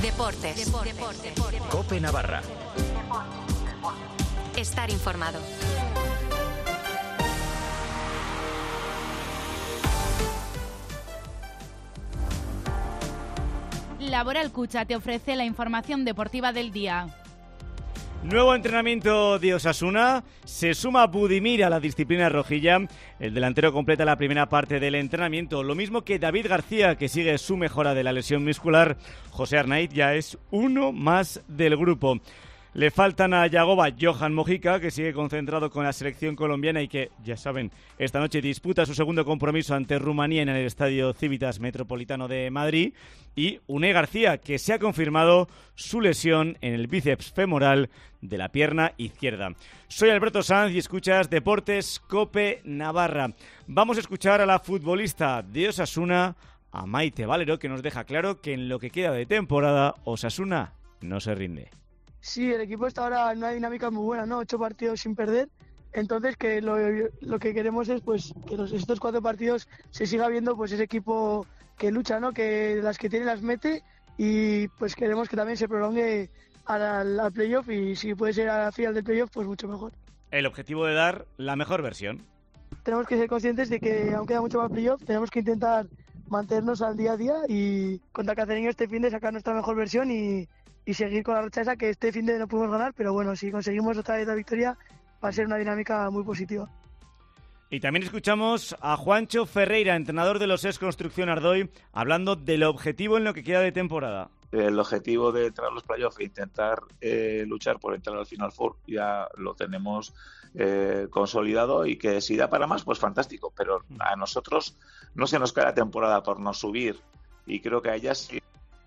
Deportes. COPE Navarra. Estar informado. Laboral Cucha te ofrece la información deportiva del día. Nuevo entrenamiento de Osasuna, se suma Budimir a la disciplina rojilla, el delantero completa la primera parte del entrenamiento, lo mismo que David García, que sigue su mejora de la lesión muscular. José Arnaiz ya es uno más del grupo. Le faltan a Yagoba Johan Mojica, que sigue concentrado con la selección colombiana y que, ya saben, esta noche disputa su segundo compromiso ante Rumanía en el Estadio Civitas Metropolitano de Madrid, y Unai García, que se ha confirmado su lesión en el bíceps femoral de la pierna izquierda. Soy Alberto Sanz y escuchas Deportes COPE Navarra. Vamos a escuchar a la futbolista de Osasuna, a Maite Valero, que nos deja claro que en lo que queda de temporada, Osasuna no se rinde. Sí, el equipo está ahora en una dinámica muy buena, ¿no? 8 partidos sin perder. Entonces, que lo que queremos es pues que estos 4 partidos se siga viendo pues ese equipo que lucha, ¿no? Que las que tiene las mete, y pues queremos que también se prolongue al playoff, y si puede ser a la final del playoff, pues mucho mejor. El objetivo de dar la mejor versión. Tenemos que ser conscientes de que aún queda mucho más playoff, tenemos que intentar mantenernos al día a día y contra Cacereño este fin de sacar nuestra mejor versión y seguir con la racha esa, que este fin de no pudimos ganar, pero bueno, si conseguimos otra vez la victoria va a ser una dinámica muy positiva. Y también escuchamos a Juancho Ferreira, entrenador de los ES Construcción Ardoy, hablando del objetivo en lo que queda de temporada. El objetivo de entrar a los playoffs e intentar luchar por entrar al Final Four ya lo tenemos consolidado, y que si da para más, pues fantástico, pero a nosotros no se nos cae la temporada por no subir, y creo que a ellas sí.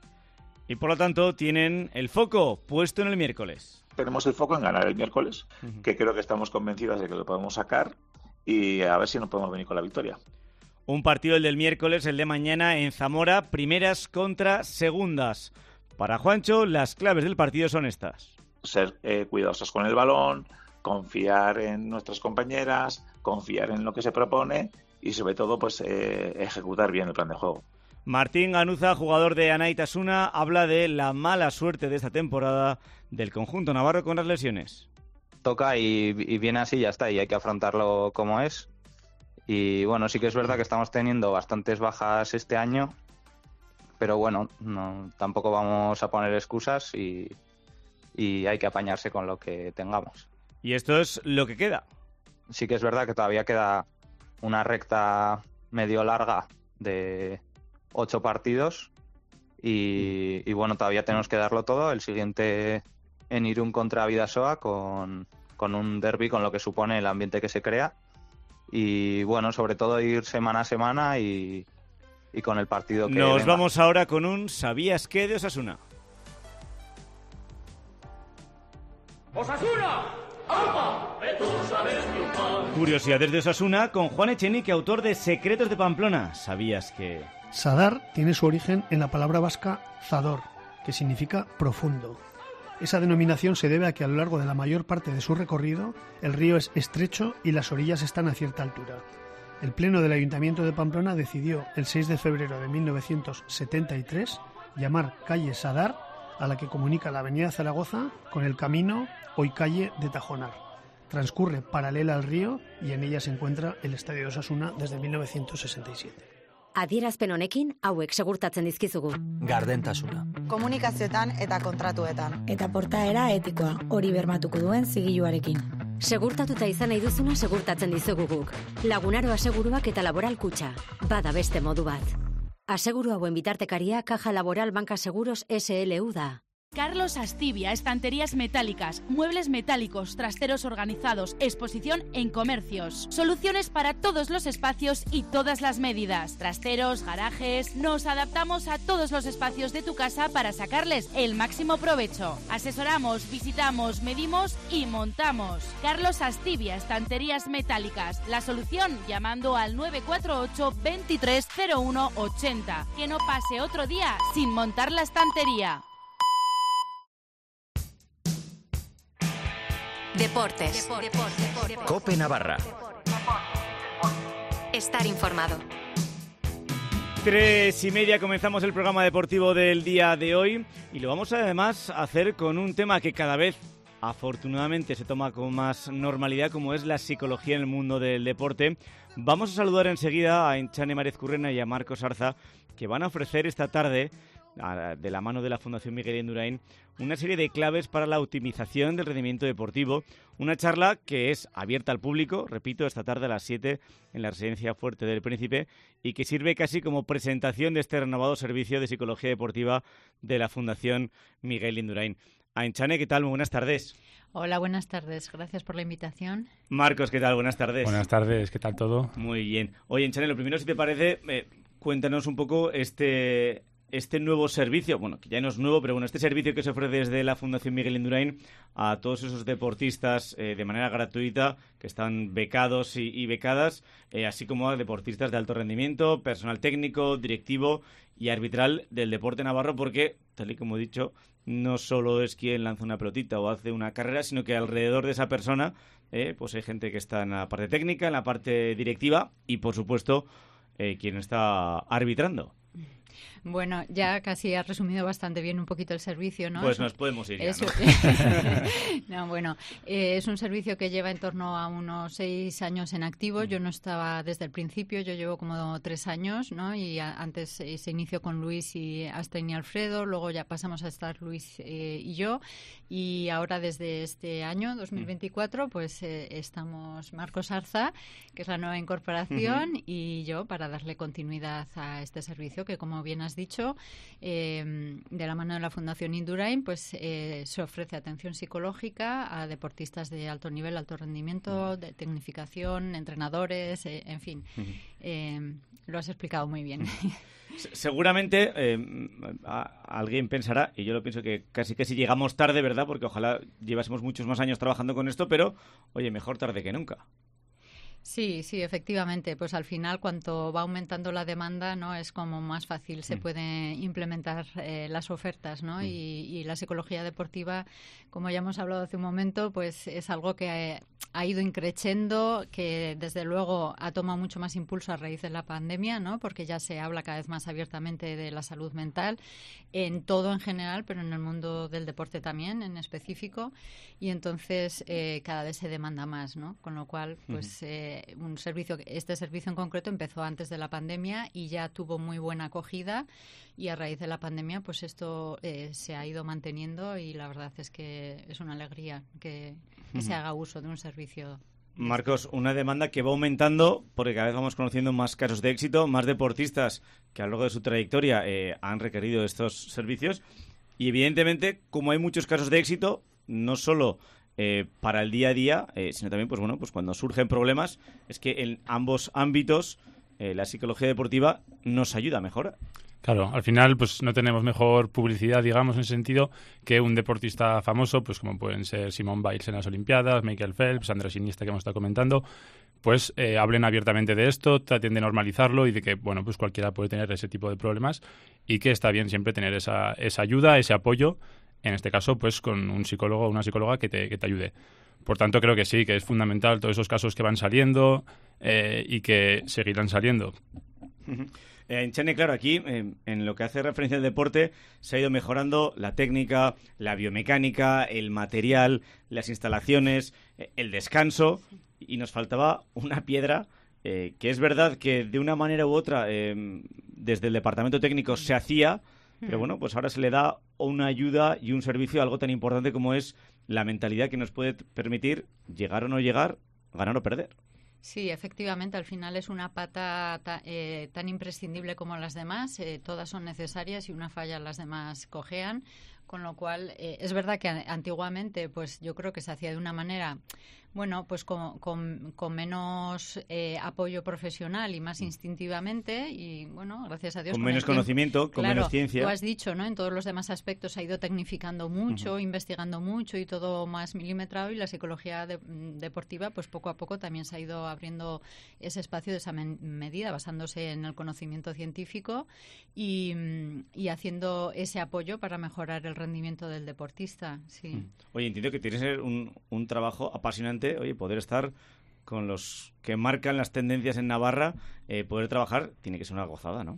Y por lo tanto tienen el foco puesto en el miércoles. Tenemos el foco en ganar el miércoles, que creo que estamos convencidos de que lo podemos sacar, y a ver si nos podemos venir con la victoria. Un partido, el del miércoles, el de mañana en Zamora, primeras contra segundas. Para Juancho, las claves del partido son estas. Ser cuidadosos con el balón, confiar en nuestras compañeras, confiar en lo que se propone y sobre todo pues ejecutar bien el plan de juego. Martín Ganuza, jugador de Anaitasuna, habla de la mala suerte de esta temporada del conjunto navarro con las lesiones. Toca y viene así, ya está, y hay que afrontarlo como es. Y bueno, sí que es verdad que estamos teniendo bastantes bajas este año, pero bueno, tampoco vamos a poner excusas y hay que apañarse con lo que tengamos. ¿Y esto es lo que queda? Sí que es verdad que todavía queda una recta medio larga de 8 partidos y bueno, todavía tenemos que darlo todo. El siguiente en Irún contra Bidasoa con un derbi, con lo que supone el ambiente que se crea, y bueno, sobre todo ir semana a semana y con el partido que Nos venga. vamos ahora con un ¿sabías qué de Osasuna? ¡Osasuna! ¡Alba! Curiosidades de Osasuna con Juan Echenique, autor de Secretos de Pamplona. ¿Sabías que...? Sadar tiene su origen en la palabra vasca zador, que significa profundo. Esa denominación se debe a que a lo largo de la mayor parte de su recorrido el río es estrecho y las orillas están a cierta altura. El Pleno del Ayuntamiento de Pamplona decidió el 6 de febrero de 1973 llamar calle Sadar a la que comunica la avenida Zaragoza con el camino, hoy calle de Tajonar. Transcurre paralela al río y en ella se encuentra el Estadio de Osasuna desde 1967. Adierazpen honekin hauek segurtatzen dizkizugu. Gardentasuna. Komunikazioetan eta kontratuetan. Eta portaera etikoa, hori bermatuko duen zigiluarekin. Segurtatuta izan nahi duzuna segurtatzen dizugu guk. Lagunaro aseguruak eta Laboral Kutxa. Bada beste modu bat. Aseguru hauen bitartekaria Caja Laboral Banca Seguros SLU da. Carlos Astibia, estanterías metálicas, muebles metálicos, trasteros organizados, exposición en comercios. Soluciones para todos los espacios y todas las medidas. Trasteros, garajes... Nos adaptamos a todos los espacios de tu casa para sacarles el máximo provecho. Asesoramos, visitamos, medimos y montamos. Carlos Astibia, estanterías metálicas. La solución llamando al 948 23 01 80. Que no pase otro día sin montar la estantería. Deportes. COPE Navarra. Estar informado. 3:30 comenzamos el programa deportivo del día de hoy y lo vamos además a hacer con un tema que cada vez afortunadamente se toma con más normalidad, como es la psicología en el mundo del deporte. Vamos a saludar enseguida a Enchane Márez-Currena y a Marcos Arza, que van a ofrecer esta tarde, de la mano de la Fundación Miguel Indurain, una serie de claves para la optimización del rendimiento deportivo. Una charla que es abierta al público, repito, esta tarde a las 7 en la Residencia Fuerte del Príncipe, y que sirve casi como presentación de este renovado servicio de psicología deportiva de la Fundación Miguel Indurain. Enchane, ¿qué tal? Muy buenas tardes. Hola, buenas tardes. Gracias por la invitación. Marcos, ¿qué tal? Buenas tardes. Buenas tardes. ¿Qué tal todo? Muy bien. Oye, Enchane, lo primero, si te parece, cuéntanos un poco este nuevo servicio, bueno, que ya no es nuevo, pero bueno, este servicio que se ofrece desde la Fundación Miguel Indurain a todos esos deportistas de manera gratuita, que están becados y becadas, así como a deportistas de alto rendimiento, personal técnico, directivo y arbitral del deporte navarro, porque, tal y como he dicho, no solo es quien lanza una pelotita o hace una carrera, sino que alrededor de esa persona pues hay gente que está en la parte técnica, en la parte directiva y, por supuesto, quien está arbitrando. Bueno, ya casi has resumido bastante bien un poquito el servicio, ¿no? Pues nos podemos ir ya, ¿no? No, bueno, es un servicio que lleva en torno a unos 6 años en activo. Yo no estaba desde el principio, yo llevo como 3 años, ¿no? Y antes se inició con Luis y Astrid y Alfredo, luego ya pasamos a estar Luis y yo, y ahora desde este año, 2024, pues estamos Marcos Arza, que es la nueva incorporación, y yo para darle continuidad a este servicio que, como bien has dicho, de la mano de la Fundación Indurain, pues se ofrece atención psicológica a deportistas de alto nivel, alto rendimiento, de tecnificación, entrenadores, en fin. Lo has explicado muy bien. Seguramente alguien pensará, y yo lo pienso, que casi llegamos tarde, ¿verdad? Porque ojalá llevásemos muchos más años trabajando con esto, pero, oye, mejor tarde que nunca. Sí, efectivamente. Pues al final, cuanto va aumentando la demanda, ¿no? Es como más fácil se puede implementar las ofertas, ¿no? Y la psicología deportiva, como ya hemos hablado hace un momento, pues es algo que ha ido increciendo, que desde luego ha tomado mucho más impulso a raíz de la pandemia, ¿no? Porque ya se habla cada vez más abiertamente de la salud mental, en todo en general, pero en el mundo del deporte también, en específico. Y entonces cada vez se demanda más, ¿no? Con lo cual, pues este servicio en concreto empezó antes de la pandemia y ya tuvo muy buena acogida, y a raíz de la pandemia pues esto se ha ido manteniendo, y la verdad es que es una alegría que se haga uso de un servicio. Marcos, una demanda que va aumentando porque cada vez vamos conociendo más casos de éxito, más deportistas que a lo largo de su trayectoria han requerido estos servicios, y evidentemente, como hay muchos casos de éxito, no solo para el día a día, sino también pues cuando surgen problemas, es que en ambos ámbitos la psicología deportiva nos ayuda a mejorar. Claro, al final pues no tenemos mejor publicidad, digamos, en ese sentido, que un deportista famoso, pues como pueden ser Simone Biles en las Olimpiadas, Michael Phelps, Andrés Iniesta, que hemos estado comentando, pues hablen abiertamente de esto, traten de normalizarlo y de que, bueno, pues cualquiera puede tener ese tipo de problemas, y que está bien siempre tener esa ayuda, ese apoyo, en este caso, pues con un psicólogo o una psicóloga que te ayude. Por tanto, creo que sí, que es fundamental todos esos casos que van saliendo y que seguirán saliendo. Enchane, claro, aquí en lo que hace referencia al deporte se ha ido mejorando la técnica, la biomecánica, el material, las instalaciones, el descanso, y nos faltaba una piedra que es verdad que de una manera u otra desde el departamento técnico se hacía, pero bueno, pues ahora se le da una ayuda y un servicio a algo tan importante como es la mentalidad, que nos puede permitir llegar o no llegar, ganar o perder. Sí, efectivamente, al final es una pata tan imprescindible como las demás. Todas son necesarias, y una falla las demás cojean. Con lo cual, es verdad que antiguamente, pues yo creo que se hacía de una manera, bueno, pues con menos apoyo profesional y más instintivamente, y bueno, gracias a Dios. Con menos conocimiento, con menos ciencia. Tú has dicho, ¿no? En todos los demás aspectos se ha ido tecnificando mucho, investigando mucho, y todo más milimetrado, y la psicología deportiva, pues poco a poco también se ha ido abriendo ese espacio de esa medida, basándose en el conocimiento científico y haciendo ese apoyo para mejorar el rendimiento del deportista, sí. Oye, entiendo que tiene que ser un trabajo apasionante, oye, poder estar con los que marcan las tendencias en Navarra, poder trabajar, tiene que ser una gozada, ¿no?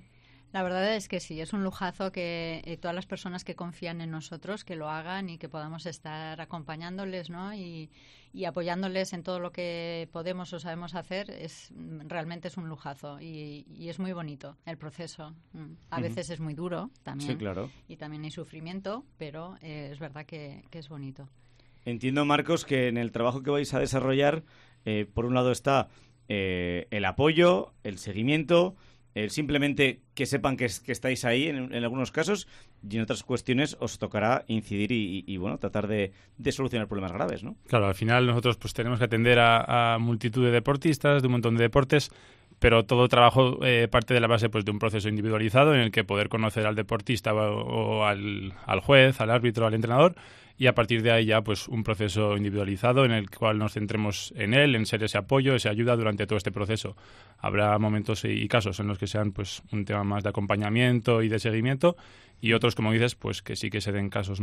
La verdad es que sí, es un lujazo que todas las personas que confían en nosotros, que lo hagan y que podamos estar acompañándoles, ¿no? Y apoyándoles en todo lo que podemos o sabemos hacer, realmente es un lujazo y es muy bonito el proceso. A veces es muy duro también, sí, claro. Y también hay sufrimiento, pero es verdad que es bonito. Entiendo, Marcos, que en el trabajo que vais a desarrollar, por un lado está el apoyo, el seguimiento, simplemente que sepan que estáis ahí en algunos casos, y en otras cuestiones os tocará incidir y bueno, tratar de solucionar problemas graves, ¿no? Claro, al final nosotros pues tenemos que atender a multitud de deportistas, de un montón de deportes, pero todo trabajo parte de la base pues de un proceso individualizado en el que poder conocer al deportista o al juez, al árbitro, al entrenador, y a partir de ahí ya pues un proceso individualizado en el cual nos centremos en él, en ser ese apoyo, esa ayuda durante todo este proceso. Habrá momentos y casos en los que sean pues un tema más de acompañamiento y de seguimiento, y otros, como dices, pues que sí que se den casos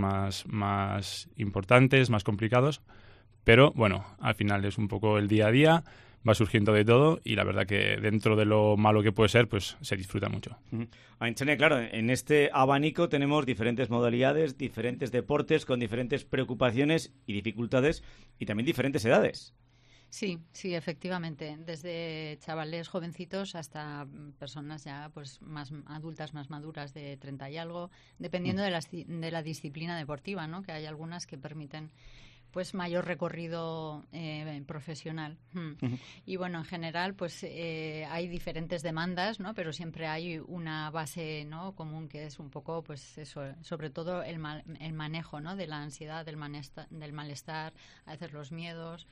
más importantes, más complicados, pero bueno, al final es un poco el día a día, va surgiendo de todo y la verdad que dentro de lo malo que puede ser, pues se disfruta mucho. Aintzane, claro, en este abanico tenemos diferentes modalidades, diferentes deportes con diferentes preocupaciones y dificultades y también diferentes edades. Sí, efectivamente. Desde chavales jovencitos hasta personas ya pues más adultas, más maduras de 30 y algo, dependiendo de la disciplina deportiva, ¿no? Que hay algunas que permiten pues mayor recorrido profesional. Y bueno, en general pues hay diferentes demandas, ¿no? Pero siempre hay una base, ¿no? común, que es un poco pues eso, sobre todo el manejo, ¿no? De la ansiedad, del malestar, a veces los miedos.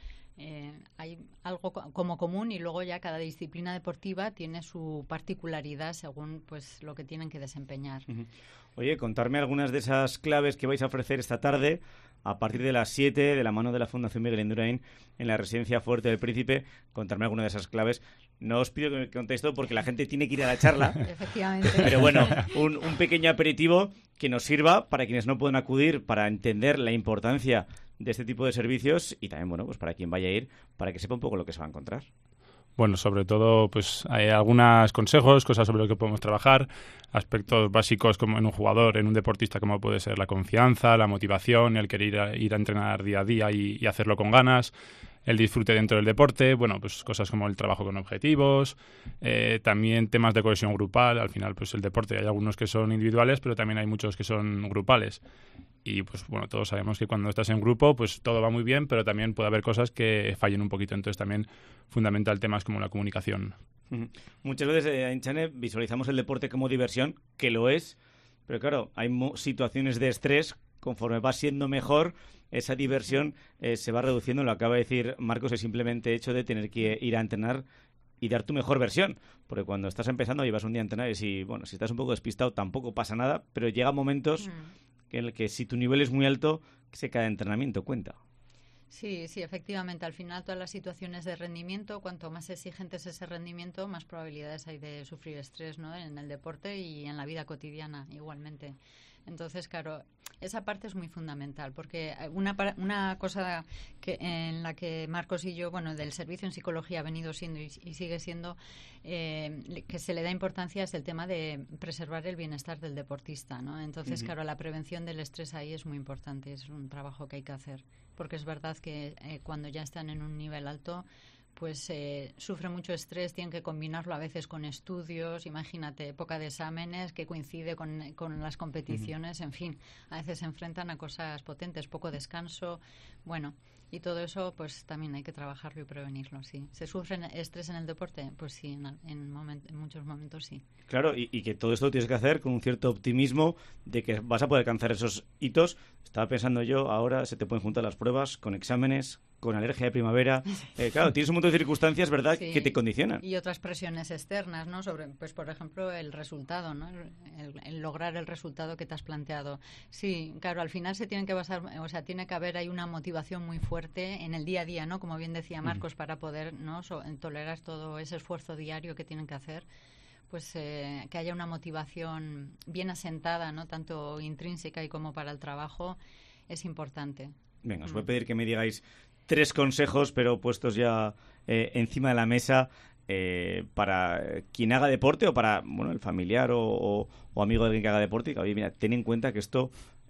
Hay algo como común y luego ya cada disciplina deportiva tiene su particularidad según pues lo que tienen que desempeñar. Oye, contarme algunas de esas claves que vais a ofrecer esta tarde a partir de las 7 de la mano de la Fundación Miguel Indurain en la Residencia Fuerte del Príncipe. Contarme alguna de esas claves. No os pido que me contéis todo porque la gente tiene que ir a la charla. Efectivamente. Pero bueno, un pequeño aperitivo que nos sirva para quienes no pueden acudir, para entender la importancia de este tipo de servicios y también, bueno, pues para quien vaya a ir, para que sepa un poco lo que se va a encontrar. Bueno, sobre todo, pues hay algunos consejos, cosas sobre lo que podemos trabajar, aspectos básicos como en un jugador, en un deportista, como puede ser la confianza, la motivación, el querer ir a entrenar día a día y hacerlo con ganas, el disfrute dentro del deporte, bueno, pues cosas como el trabajo con objetivos, también temas de cohesión grupal. Al final, pues el deporte hay algunos que son individuales, pero también hay muchos que son grupales. Y pues bueno, todos sabemos que cuando estás en grupo pues todo va muy bien, pero también puede haber cosas que fallen un poquito. Entonces también fundamental temas como la comunicación. Muchas veces, Aintzane, visualizamos el deporte como diversión, que lo es, pero claro, hay situaciones de estrés. Conforme va siendo mejor, esa diversión se va reduciendo. Lo acaba de decir Marcos, el simplemente hecho de tener que ir a entrenar y dar tu mejor versión, porque cuando estás empezando llevas un día a entrenar y si estás un poco despistado tampoco pasa nada, pero llega momentos en el que si tu nivel es muy alto, que cada entrenamiento cuenta. Sí, efectivamente. Al final todas las situaciones de rendimiento, cuanto más exigente es ese rendimiento, más probabilidades hay de sufrir estrés, ¿no? En el deporte y en la vida cotidiana igualmente. Entonces, claro, esa parte es muy fundamental, porque una cosa en la que Marcos y yo, bueno, del servicio en psicología ha venido siendo y sigue siendo, que se le da importancia es el tema de preservar el bienestar del deportista, ¿no? Entonces, claro, la prevención del estrés ahí es muy importante, es un trabajo que hay que hacer, porque es verdad que cuando ya están en un nivel alto, pues sufre mucho estrés, tienen que combinarlo a veces con estudios, imagínate, época de exámenes que coincide con las competiciones, en fin, a veces se enfrentan a cosas potentes, poco descanso, bueno, y todo eso pues también hay que trabajarlo y prevenirlo, sí. ¿Se sufre estrés en el deporte? Pues sí, en muchos momentos sí. Claro, y que todo esto lo tienes que hacer con un cierto optimismo de que vas a poder alcanzar esos hitos. Estaba pensando yo, ahora se te pueden juntar las pruebas con exámenes, con alergia de primavera. Claro, tienes un montón de circunstancias, ¿verdad?, sí, que te condicionan. Y otras presiones externas, ¿no? Sobre, pues por ejemplo, el resultado, ¿no? El lograr el resultado que te has planteado. Sí, claro, al final se tienen que basar, o sea, tiene que haber ahí una motivación muy fuerte en el día a día, ¿no? Como bien decía Marcos, para poder, ¿no? Tolerar todo ese esfuerzo diario que tienen que hacer. Pues que haya una motivación bien asentada, ¿no? Tanto intrínseca y como para el trabajo, es importante. Venga, os voy a pedir que me digáis 3 consejos, pero puestos ya encima de la mesa, para quien haga deporte o para el familiar o amigo de alguien que haga deporte, y que, oye, mira, ten en cuenta que esto...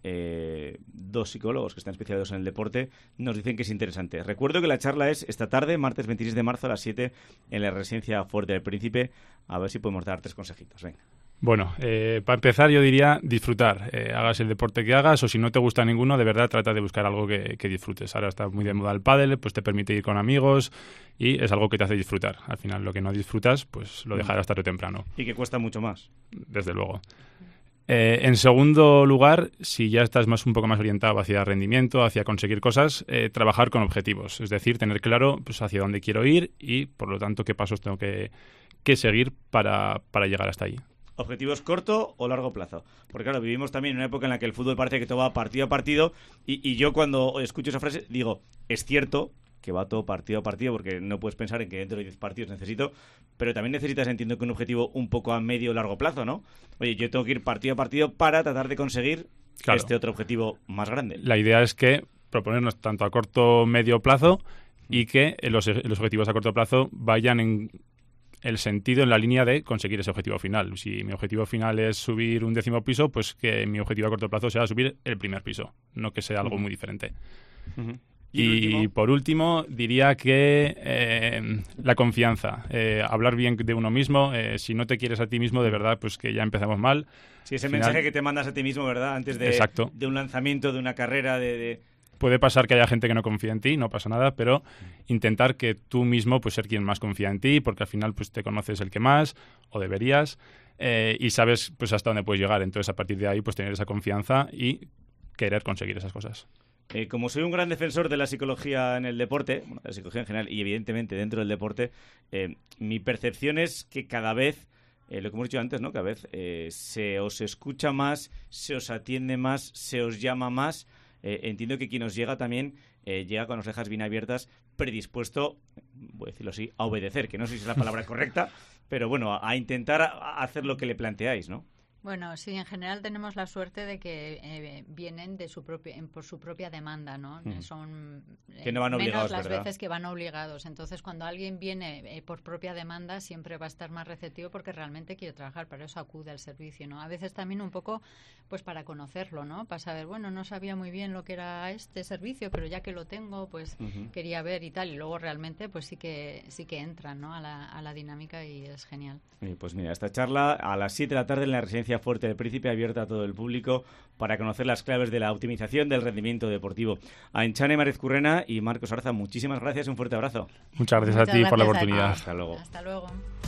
dos psicólogos que están especializados en el deporte nos dicen que es interesante. Recuerdo que la charla es esta tarde, martes 26 de marzo a las 7 en la residencia Fuerte del Príncipe. A ver si podemos dar 3 consejitos. Venga. Bueno, para empezar yo diría disfrutar. Hagas el deporte que hagas, o si no te gusta ninguno, de verdad trata de buscar algo que disfrutes. Ahora está muy de moda el pádel, pues te permite ir con amigos y es algo que te hace disfrutar. Al final lo que no disfrutas, pues lo dejarás tarde o temprano. Y que cuesta mucho más. Desde luego. En segundo lugar, si ya estás un poco más orientado hacia rendimiento, hacia conseguir cosas, trabajar con objetivos. Es decir, tener claro pues, hacia dónde quiero ir y, por lo tanto, qué pasos tengo que seguir para llegar hasta ahí. ¿Objetivos corto o largo plazo? Porque claro, vivimos también en una época en la que el fútbol parece que todo va partido a partido y yo cuando escucho esa frase digo, es cierto que va todo partido a partido, porque no puedes pensar en que dentro de 10 partidos necesito, pero también necesitas, entiendo, que un objetivo un poco a medio o largo plazo, ¿no? Oye, yo tengo que ir partido a partido para tratar de conseguir este otro objetivo más grande. La idea es que proponernos tanto a corto o medio plazo y que los objetivos a corto plazo vayan en el sentido, en la línea de conseguir ese objetivo final. Si mi objetivo final es subir un 10º piso, pues que mi objetivo a corto plazo sea subir el primer piso, no que sea algo muy diferente. Y por último, diría que la confianza, hablar bien de uno mismo. Si no te quieres a ti mismo, de verdad, pues que ya empezamos mal. Sí, ese mensaje que te mandas a ti mismo, ¿verdad? Antes de un lanzamiento, de una carrera, Puede pasar que haya gente que no confía en ti, no pasa nada, pero intentar que tú mismo pues ser quien más confía en ti, porque al final pues te conoces el que más, o deberías, y sabes pues hasta dónde puedes llegar. Entonces, a partir de ahí, pues tener esa confianza y querer conseguir esas cosas. Como soy un gran defensor de la psicología en el deporte, de la psicología en general y evidentemente dentro del deporte, mi percepción es que cada vez, lo que hemos dicho antes, ¿no? Cada vez se os escucha más, se os atiende más, se os llama más. Entiendo que quien os llega también llega con las orejas bien abiertas, predispuesto, voy a decirlo así, a obedecer, que no sé si es la palabra correcta, pero bueno, a intentar hacer lo que le planteáis, ¿no? Bueno, sí, en general tenemos la suerte de que vienen por su propia demanda, ¿no? Son que no van obligados, menos las ¿verdad? veces que van obligados. Entonces, cuando alguien viene por propia demanda, siempre va a estar más receptivo porque realmente quiere trabajar, para eso acude al servicio, ¿no? A veces también un poco pues para conocerlo, ¿no? Para saber, bueno, no sabía muy bien lo que era este servicio, pero ya que lo tengo, pues quería ver y tal. Y luego realmente pues sí que entran, ¿no? a la dinámica y es genial. Pues mira, esta charla a las 7 de la tarde en la residencia Fuerte del Príncipe, abierta a todo el público para conocer las claves de la optimización del rendimiento deportivo. A Enchane Marezcurrena y Marcos Arza, muchísimas gracias, un fuerte abrazo. Muchas gracias a ti por la oportunidad. Hasta luego. Hasta luego.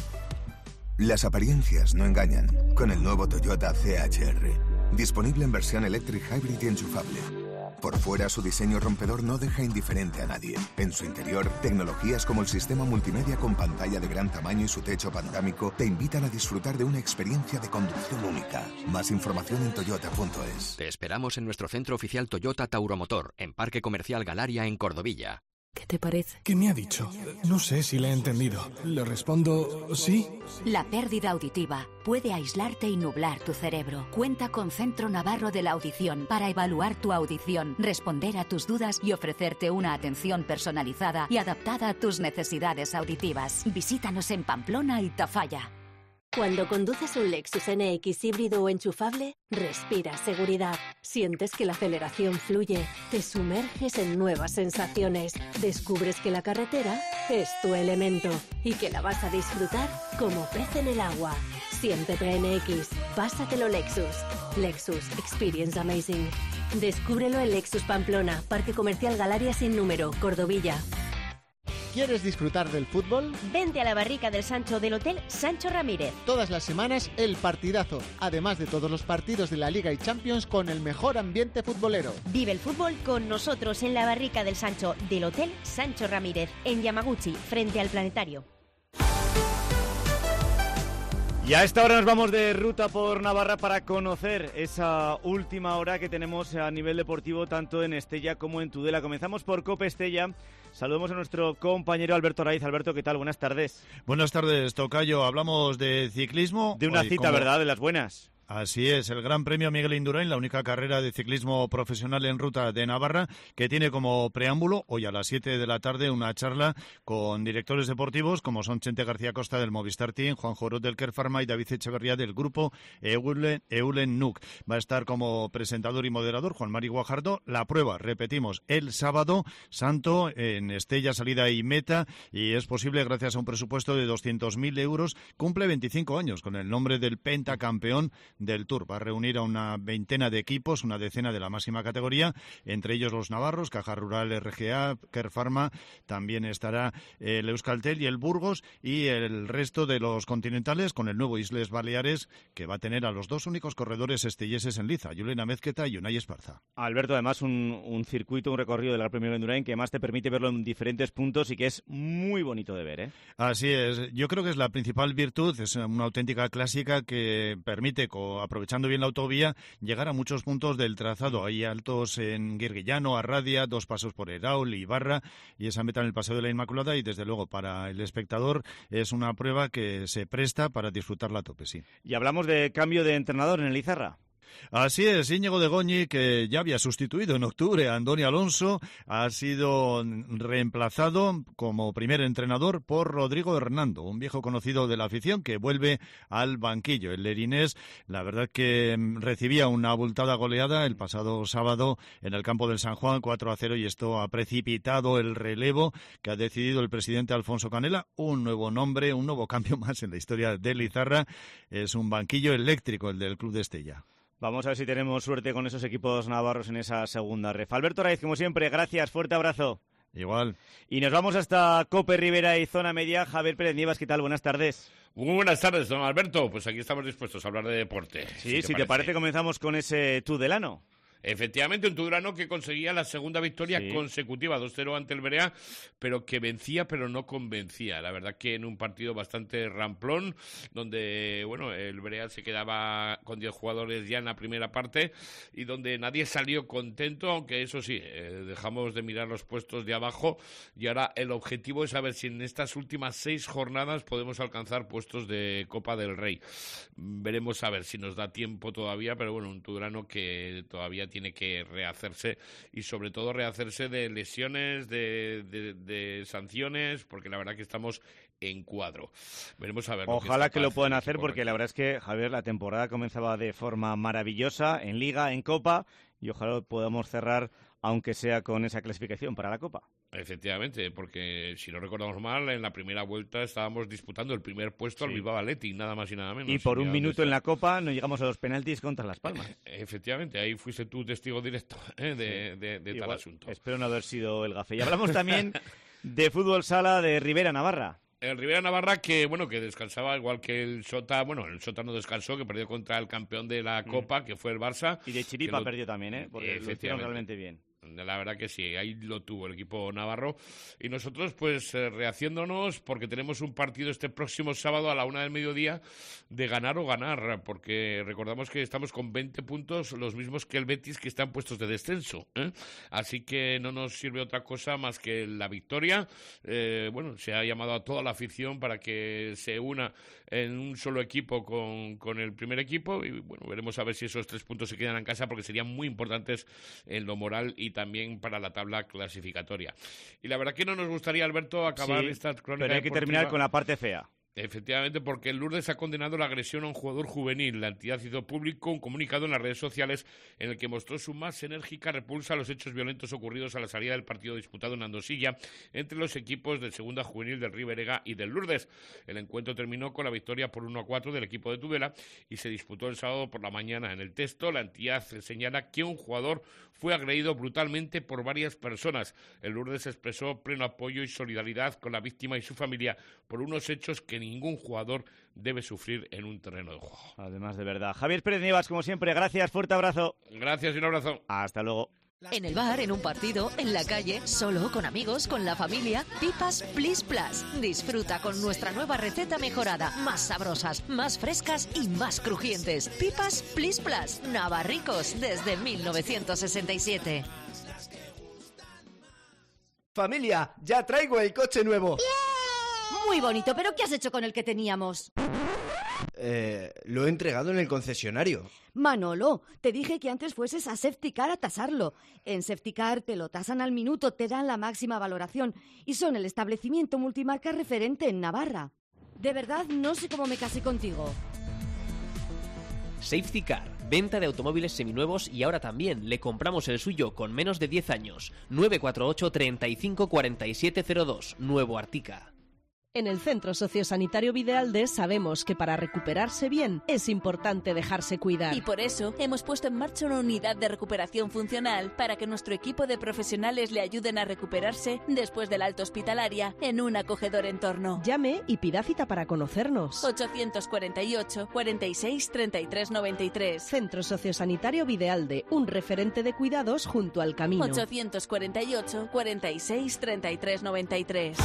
Las apariencias no engañan. Con el nuevo Toyota CHR. Disponible en versión electric hybrid y enchufable. Por fuera, su diseño rompedor no deja indiferente a nadie. En su interior, tecnologías como el sistema multimedia con pantalla de gran tamaño y su techo panorámico te invitan a disfrutar de una experiencia de conducción única. Más información en toyota.es. Te esperamos en nuestro centro oficial Toyota Tauromotor, en Parque Comercial Galaria, en Cordovilla. ¿Qué te parece? ¿Qué me ha dicho? No sé si le he entendido. ¿Le respondo sí? La pérdida auditiva puede aislarte y nublar tu cerebro. Cuenta con Centro Navarro de la Audición para evaluar tu audición, responder a tus dudas y ofrecerte una atención personalizada y adaptada a tus necesidades auditivas. Visítanos en Pamplona y Tafalla. Cuando conduces un Lexus NX híbrido o enchufable, respiras seguridad. Sientes que la aceleración fluye, te sumerges en nuevas sensaciones, descubres que la carretera es tu elemento y que la vas a disfrutar como pez en el agua. Siéntete NX, pásatelo Lexus. Lexus Experience Amazing. Descúbrelo en Lexus Pamplona, Parque Comercial Galaria sin número, Cordovilla. ¿Quieres disfrutar del fútbol? Vente a la barrica del Sancho del Hotel Sancho Ramírez. Todas las semanas el partidazo, además de todos los partidos de la Liga y Champions con el mejor ambiente futbolero. Vive el fútbol con nosotros en la barrica del Sancho del Hotel Sancho Ramírez, en Yamaguchi, frente al Planetario. Y a esta hora nos vamos de ruta por Navarra para conocer esa última hora que tenemos a nivel deportivo tanto en Estella como en Tudela. Comenzamos por Cope Estella. Saludamos a nuestro compañero Alberto Raiz. Alberto, ¿qué tal? Buenas tardes. Buenas tardes, tocayo. Hablamos de ciclismo. De una cita, ¿verdad? De las buenas. Así es, el Gran Premio Miguel Indurain, la única carrera de ciclismo profesional en ruta de Navarra, que tiene como preámbulo hoy a las 7 de la tarde una charla con directores deportivos como son Chente García Costa del Movistar Team, Juan Jorot del Kerr Pharma y David Echeverría del grupo Eulen Nuc. Va a estar como presentador y moderador Juan Mari Guajardo. La prueba, repetimos, el sábado santo en Estella, salida y meta, y es posible gracias a un presupuesto de 200.000 euros. Cumple 25 años con el nombre del pentacampeón del Tour. Va a reunir a una veintena de equipos, una decena de la máxima categoría, entre ellos los navarros, Caja Rural, RGA, Kerr Pharma, también estará el Euskaltel y el Burgos, y el resto de los continentales con el nuevo Isles Baleares, que va a tener a los dos únicos corredores estelleses en liza, Julen Amezqueta y Unai Esparza. Alberto, además un circuito, un recorrido del Gran Premio de Indurain que además te permite verlo en diferentes puntos y que es muy bonito de ver, ¿eh? Así es, yo creo que es la principal virtud, es una auténtica clásica que permite, aprovechando bien la autovía, llegar a muchos puntos del trazado. Hay altos en Guirguillano, Arradia, 2 pasos por Eraul, Ibarra, y esa meta en el Paseo de la Inmaculada, y desde luego para el espectador es una prueba que se presta para disfrutarla a tope, sí. Y hablamos de cambio de entrenador en el Izarra. Así es, Íñigo de Goñi, que ya había sustituido en octubre a Andoni Alonso, ha sido reemplazado como primer entrenador por Rodrigo Hernando, un viejo conocido de la afición que vuelve al banquillo. El lerinés, la verdad que recibía una abultada goleada el pasado sábado en el campo del San Juan, 4-0, y esto ha precipitado el relevo que ha decidido el presidente Alfonso Canela. Un nuevo nombre, un nuevo cambio más en la historia del Izarra. Es un banquillo eléctrico el del Club de Estella. Vamos a ver si tenemos suerte con esos equipos navarros en esa segunda ref. Alberto Raiz, como siempre, gracias, fuerte abrazo. Igual. Y nos vamos hasta Cope Rivera y Zona Media. Javier Pérez Nievas, ¿qué tal? Buenas tardes. Muy buenas tardes, don Alberto. Pues aquí estamos dispuestos a hablar de deporte. Sí, si te parece, comenzamos con ese Tudelano. Efectivamente, un Tudelano que conseguía la segunda victoria consecutiva, 2-0 ante el Berea, pero que vencía pero no convencía. La verdad que en un partido bastante ramplón, donde bueno, el Berea se quedaba con 10 jugadores ya en la primera parte y donde nadie salió contento, aunque eso sí, dejamos de mirar los puestos de abajo y ahora el objetivo es saber si en estas últimas 6 jornadas podemos alcanzar puestos de Copa del Rey. Veremos a ver si nos da tiempo todavía, pero bueno, un Tudelano que todavía tiene que rehacerse y sobre todo rehacerse de lesiones, de sanciones, porque la verdad que estamos en cuadro. Veremos a ver. Ojalá que lo puedan hacer, porque la verdad es que, Javier, la temporada comenzaba de forma maravillosa en Liga, en Copa, y ojalá podamos cerrar, aunque sea con esa clasificación para la Copa. Efectivamente, porque si no recordamos mal, en la primera vuelta estábamos disputando el primer puesto al Bilbao Athletic, nada más y nada menos. Y por un minuto en la Copa no llegamos a los penaltis contra Las Palmas. Efectivamente, ahí fuiste tú testigo directo de tal asunto. Espero no haber sido el gafe. Y hablamos también de fútbol sala de Rivera Navarra. El Rivera Navarra que descansaba igual que el Sota, el Sota no descansó, que perdió contra el campeón de la Copa, que fue el Barça. Y de Chiripa perdió también, porque lo hicieron realmente bien. La verdad que sí, ahí lo tuvo el equipo navarro. Y nosotros, pues, rehaciéndonos, porque tenemos un partido este próximo sábado a la 1 del mediodía de ganar o ganar, porque recordamos que estamos con 20 puntos, los mismos que el Betis, que están puestos de descenso, ¿eh? Así que no nos sirve otra cosa más que la victoria. Se ha llamado a toda la afición para que se una en un solo equipo con el primer equipo y, bueno, veremos a ver si esos 3 puntos se quedan en casa, porque serían muy importantes en lo moral y también para la tabla clasificatoria. Y la verdad que no nos gustaría, Alberto, acabar esta crónica pero hay que terminar con la parte fea. Efectivamente, porque el Lourdes ha condenado la agresión a un jugador juvenil. La entidad hizo público un comunicado en las redes sociales en el que mostró su más enérgica repulsa a los hechos violentos ocurridos a la salida del partido disputado en Andosilla entre los equipos de segunda juvenil del Riberega y del Lourdes. El encuentro terminó con la victoria por 1-4 del equipo de Tudela y se disputó el sábado por la mañana. En el texto, la entidad señala que un jugador fue agredido brutalmente por varias personas. El Lourdes expresó pleno apoyo y solidaridad con la víctima y su familia por unos hechos que ningún jugador debe sufrir en un terreno de juego. Además, de verdad. Javier Pérez Nievas, como siempre, gracias, fuerte abrazo. Gracias y un abrazo. Hasta luego. En el bar, en un partido, en la calle, solo, con amigos, con la familia, Pipas Plis Plus. Disfruta con nuestra nueva receta mejorada, más sabrosas, más frescas y más crujientes. Pipas Plis Plus, navarricos desde 1967. Familia, ya traigo el coche nuevo. Muy bonito, pero ¿qué has hecho con el que teníamos? Lo he entregado en el concesionario. Manolo, te dije que antes fueses a Safetycar a tasarlo. En Safetycar te lo tasan al minuto, te dan la máxima valoración y son el establecimiento multimarca referente en Navarra. De verdad, no sé cómo me casé contigo. Safetycar, venta de automóviles seminuevos y ahora también le compramos el suyo con menos de 10 años. 948 35 4702, Nuevo Artica. En el Centro Sociosanitario Videalde sabemos que para recuperarse bien es importante dejarse cuidar. Y por eso hemos puesto en marcha una unidad de recuperación funcional para que nuestro equipo de profesionales le ayuden a recuperarse después de la alta hospitalaria en un acogedor entorno. Llame y pida cita para conocernos. 848 46 33 93. Centro Sociosanitario Videalde, un referente de cuidados junto al camino. 848 46 33 93.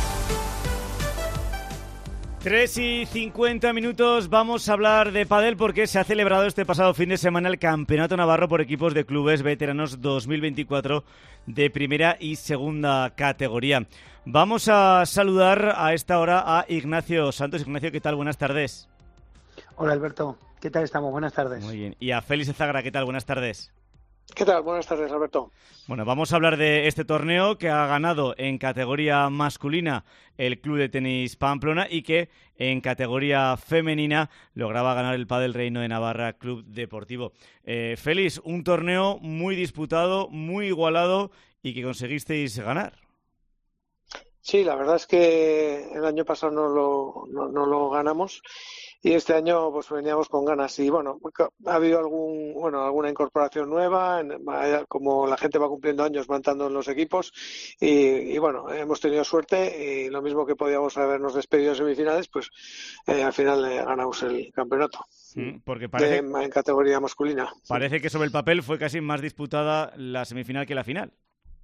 3:50, vamos a hablar de pádel porque se ha celebrado este pasado fin de semana el Campeonato Navarro por equipos de clubes veteranos 2024 de primera y segunda categoría. Vamos a saludar a esta hora a Ignacio Santos. Ignacio, ¿qué tal? Buenas tardes. Hola Alberto, ¿qué tal estamos? Buenas tardes. Muy bien. Y a Félix Zagra, ¿qué tal? Buenas tardes. ¿Qué tal? Buenas tardes, Alberto. Bueno, vamos a hablar de este torneo que ha ganado en categoría masculina el Club de Tenis Pamplona y que en categoría femenina lograba ganar el Pádel Reino de Navarra Club Deportivo. Félix, un torneo muy disputado, muy igualado y que conseguisteis ganar. Sí, la verdad es que el año pasado no lo ganamos. Y este año pues veníamos con ganas y bueno, ha habido alguna incorporación nueva, como la gente va cumpliendo años, van entrando en los equipos y bueno, hemos tenido suerte y lo mismo que podíamos habernos despedido en semifinales, pues al final ganamos el campeonato. Porque parece, en categoría masculina. Parece que sobre el papel fue casi más disputada la semifinal que la final.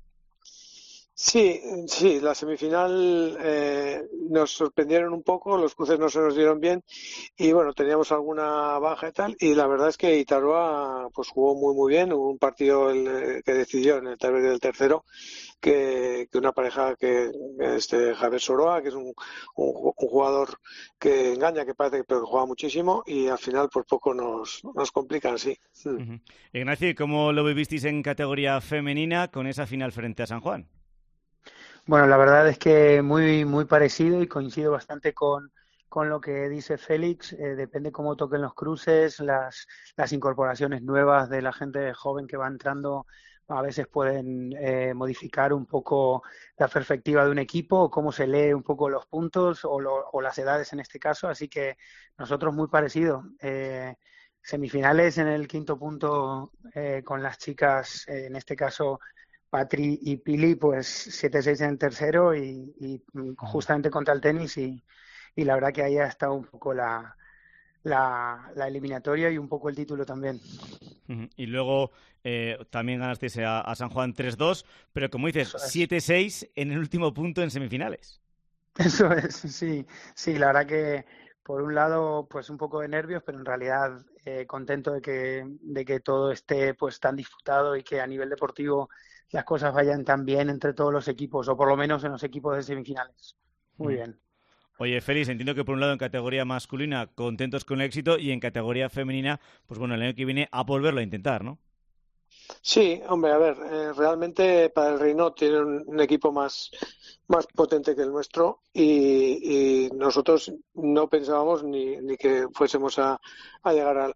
Sí, la semifinal nos sorprendieron un poco, los cruces no se nos dieron bien y bueno, teníamos alguna baja y tal y la verdad es que Itaroa pues jugó muy bien, hubo un partido que decidió en el tiebreak del tercero que una pareja que Javier Soroa, que es un jugador que engaña, que parece que juega muchísimo y al final por poco nos complican, sí. Uh-huh. Ignacio, ¿cómo lo vivisteis en categoría femenina con esa final frente a San Juan? Bueno, la verdad es que muy parecido y coincido bastante con lo que dice Félix. Depende cómo toquen los cruces, las incorporaciones nuevas de la gente joven que va entrando a veces pueden modificar un poco la perspectiva de un equipo o cómo se lee un poco los puntos o las edades en este caso. Así que nosotros muy parecido. Semifinales en el quinto punto con las chicas, en este caso Patri y Pili, pues 7-6 en el tercero y justamente contra el tenis y la verdad que ahí ha estado un poco la eliminatoria y un poco el título también. Y luego también ganasteis a San Juan 3-2, pero como dices, 7-6 en el último punto en semifinales. Eso es, sí, la verdad que por un lado pues un poco de nervios, pero en realidad contento de que todo esté pues tan disputado y que a nivel deportivo las cosas vayan tan bien entre todos los equipos, o por lo menos en los equipos de semifinales. Muy bien. Oye, Félix, entiendo que por un lado en categoría masculina contentos con el éxito y en categoría femenina, pues bueno, el año que viene a volverlo a intentar, ¿no? Sí, hombre, a ver, realmente para el Reino tiene un equipo más potente que el nuestro y nosotros no pensábamos ni que fuésemos a llegar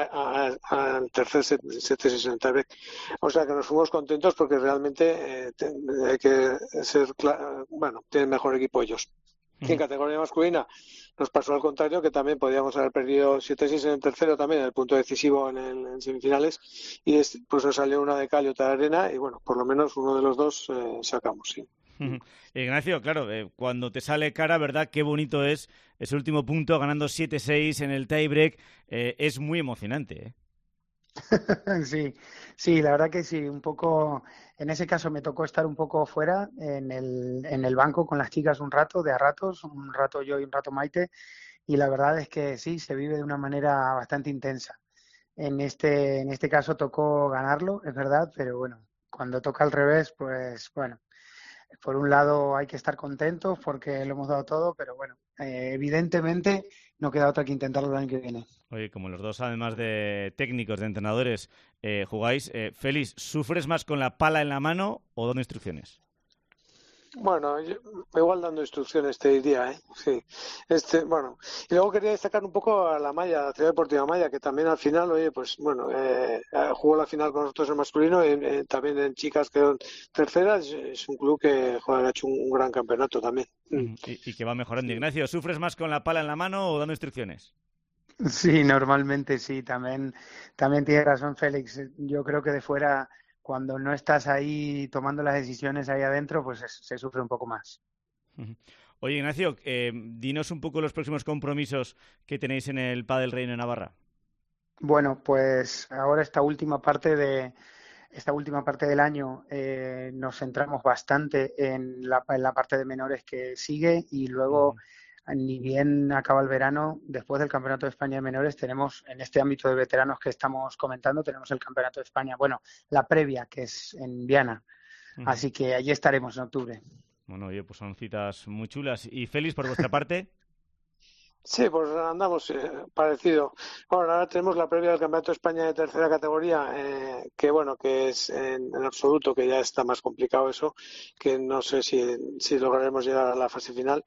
al tercer set en el tiebreak. O sea que nos fuimos contentos porque realmente hay que ser tienen mejor equipo ellos. Y en categoría masculina nos pasó al contrario, que también podíamos haber perdido 7-6 en el tercero también, en el punto decisivo en semifinales, y pues nos salió una de cal y otra de arena, y bueno, por lo menos uno de los dos sacamos, sí. Ignacio, claro, cuando te sale cara, ¿verdad? Qué bonito es ese último punto, ganando 7-6 en el tiebreak, es muy emocionante, ¿eh? Sí, la verdad que sí, un poco, en ese caso me tocó estar un poco fuera en el banco con las chicas un rato un rato yo y un rato Maite, y la verdad es que sí, se vive de una manera bastante intensa. En este caso tocó ganarlo, es verdad, pero bueno, cuando toca al revés, pues bueno, por un lado hay que estar contentos porque lo hemos dado todo, pero bueno, evidentemente no queda otra que intentarlo el año que viene. Oye, como los dos, además de técnicos, de entrenadores, jugáis, Félix, ¿sufres más con la pala en la mano o dando instrucciones? Bueno, igual dando instrucciones te diría, sí. Bueno, y luego quería destacar un poco a la Malla, la Ciudad Deportiva Malla, que también al final, oye, pues bueno, jugó la final con nosotros en masculino, también en chicas quedó terceras. Es un club que ha hecho un gran campeonato también. Y que va mejorando. Ignacio, ¿sufres más con la pala en la mano o dando instrucciones? Sí, normalmente sí, también tiene razón Félix. Yo creo que de fuera, cuando no estás ahí tomando las decisiones ahí adentro, pues se sufre un poco más. Oye, Ignacio, dinos un poco los próximos compromisos que tenéis en el Pádel Reino de Navarra. Bueno, pues ahora esta última parte del año nos centramos bastante en la parte de menores que sigue, y luego ni bien acaba el verano, después del Campeonato de España de menores, tenemos en este ámbito de veteranos que estamos comentando, tenemos el Campeonato de España, bueno, la previa, que es en Viana. Así que allí estaremos en octubre. Bueno, oye, pues son citas muy chulas. ¿Y Félix, por vuestra parte? Sí, pues andamos parecido. Bueno, ahora tenemos la previa del Campeonato de España de tercera categoría, que bueno, que es en absoluto, que ya está más complicado eso, que no sé si lograremos llegar a la fase final.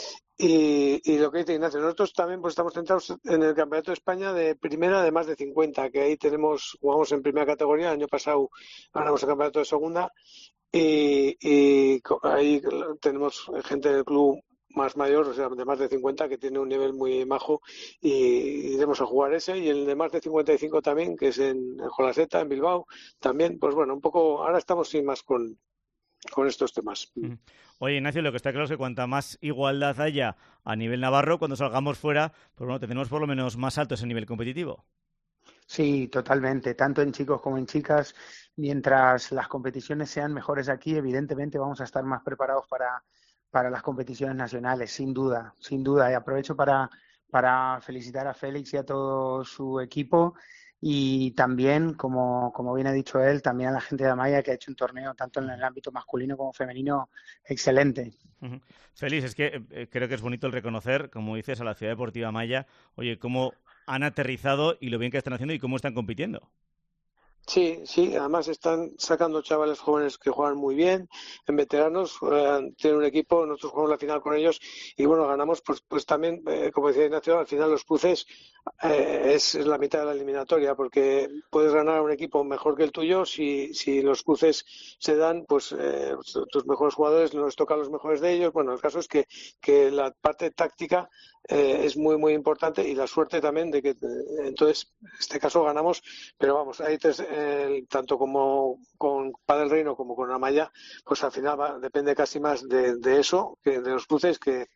Y lo que dice Ignacio, nosotros también pues estamos centrados en el Campeonato de España de primera de más de 50, que ahí jugamos en primera categoría, el año pasado ganamos el Campeonato de segunda, y ahí tenemos gente del club más mayor, o sea, de más de 50, que tiene un nivel muy majo, y iremos a jugar ese, y el de más de 55 también, que es en Jolaseta, en Bilbao, también, pues bueno, un poco, ahora estamos sin más con estos temas. Oye, Ignacio, lo que está claro es que cuanta más igualdad haya a nivel navarro, cuando salgamos fuera, pues bueno, tendremos por lo menos más alto ese nivel competitivo. Sí, totalmente, tanto en chicos como en chicas. Mientras las competiciones sean mejores aquí, evidentemente vamos a estar más preparados para las competiciones nacionales, sin duda. Y aprovecho para felicitar a Félix y a todo su equipo, y también, como bien ha dicho él, también a la gente de Amaya, que ha hecho un torneo tanto en el ámbito masculino como femenino excelente. Félix, es que creo que es bonito el reconocer, como dices, a la Ciudad Deportiva Amaya, oye, cómo han aterrizado y lo bien que están haciendo y cómo están compitiendo. Sí, además están sacando chavales jóvenes que juegan muy bien, en veteranos, tienen un equipo, nosotros jugamos la final con ellos y bueno, ganamos pues también, como decía Ignacio, al final los cruces es la mitad de la eliminatoria, porque puedes ganar a un equipo mejor que el tuyo si los cruces se dan, pues tus mejores jugadores nos tocan los mejores de ellos. Bueno, el caso es que la parte táctica es muy muy importante, y la suerte también de que entonces en este caso ganamos, pero vamos, hay tanto como con Padel Reino como con Amaya, pues al final depende casi más de eso, que de los cruces, que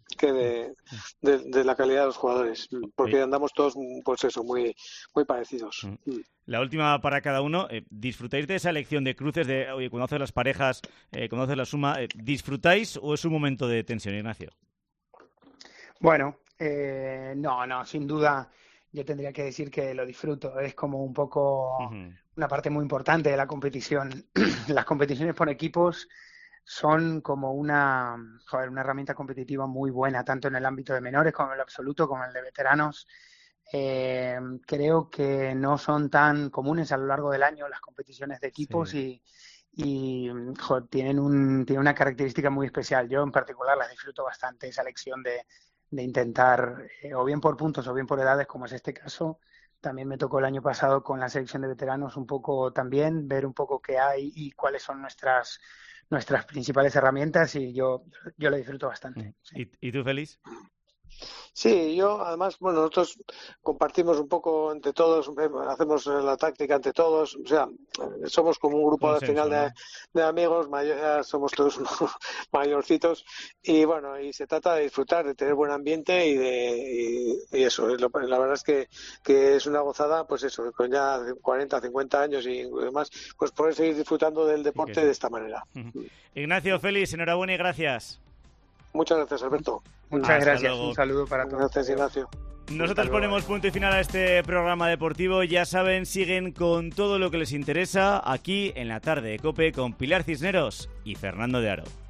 de la calidad de los jugadores, porque andamos todos, pues eso, muy muy parecidos. La última para cada uno. ¿Disfrutáis de esa elección de cruces, de oye, cuando haces las parejas, cuando haces la suma, disfrutáis o es un momento de tensión, Ignacio? Bueno, no, sin duda yo tendría que decir que lo disfruto. Es como un poco una parte muy importante de la competición. Las competiciones por equipos son como una herramienta competitiva muy buena, tanto en el ámbito de menores como en el absoluto, como en el de veteranos. Creo que no son tan comunes a lo largo del año las competiciones de equipos, y tienen una característica muy especial. Yo en particular las disfruto bastante, esa elección de intentar, o bien por puntos o bien por edades, como es este caso. También me tocó el año pasado con la selección de veteranos un poco también, ver un poco qué hay y cuáles son nuestras principales herramientas, y yo lo disfruto bastante. Sí. ¿Y tú, Félix? Sí, yo además, bueno, nosotros compartimos un poco entre todos, hacemos la táctica entre todos, o sea, somos como un grupo al final de amigos, somos todos unos mayorcitos, y bueno, y se trata de disfrutar, de tener buen ambiente y eso, la verdad es que es una gozada, pues eso, con ya 40, 50 años y demás, pues poder seguir disfrutando del deporte de esta manera. Ignacio, Félix, enhorabuena y gracias. Muchas gracias, Alberto. Muchas gracias. Luego. Un saludo para todos. Gracias, Ignacio. Nosotros ponemos punto y final a este programa deportivo. Ya saben, siguen con todo lo que les interesa aquí en la tarde de COPE con Pilar Cisneros y Fernando de Aro.